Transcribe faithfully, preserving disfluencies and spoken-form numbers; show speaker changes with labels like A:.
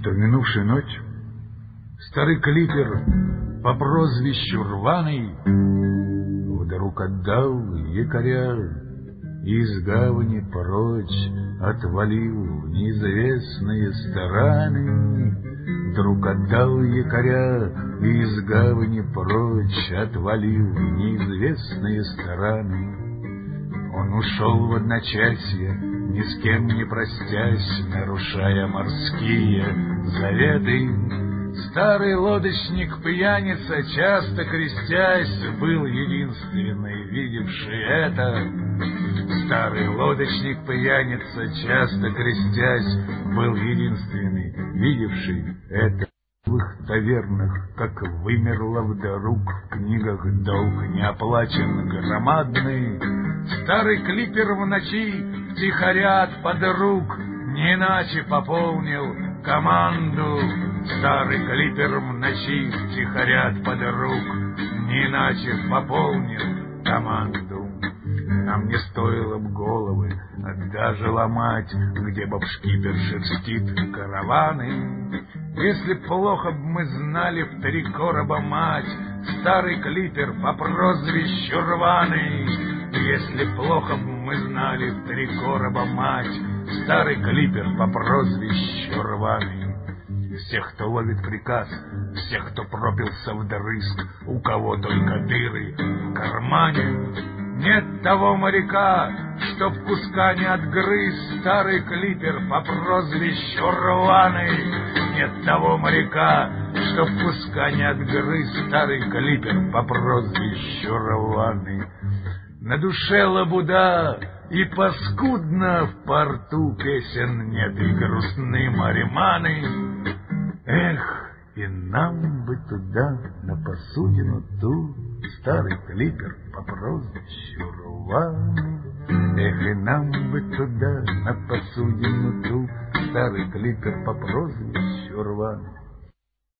A: что в минувшую ночь старый клипер по прозвищу Рваный вдруг отдал якоря и из гавани прочь отвалил в неизвестные стороны. Вдруг отдал якоря и из гавани прочь отвалил в неизвестные стороны. Он ушел в одночасье, ни с кем не простясь, нарушая морские заветы. Старый лодочник-пьяница, часто крестясь, был единственный, видевший это. Старый лодочник-пьяница, часто крестясь, был единственный, видевший это. В их тавернах, как вымерло вдруг, в книгах долг не оплачен громадный. Старый клипер в ночи втихаря от подруг не иначе пополнил команду. Старый клипер в ночи втихаря от подруг не иначе пополнил команду. Нам не стоило б головы даже ломать, где баб-шкипер шерстит караваны. Если б плохо б мы знали в три короба мать, старый клипер по прозвищу Рваный. Если б плохо б мы знали в три короба мать, старый клипер по прозвищу Рваный. Всех, кто ловит приказ, всех, кто пропился вдрызг, у кого только дыры в кармане. Нет того моряка, чтоб куска не отгрыз, старый клипер по прозвищу Рваный. Нет того моряка, чтоб куска не отгрыз, старый клипер по прозвищу Рваный. На душе лабуда и паскудно в порту, песен нет и грустны мариманы. Эх, и нам бы туда, на посудину ту, старый клипер по прозвищу Рваный. Эх, и нам бы туда, на посудину ту, старый клипер по прозвищу Рваный.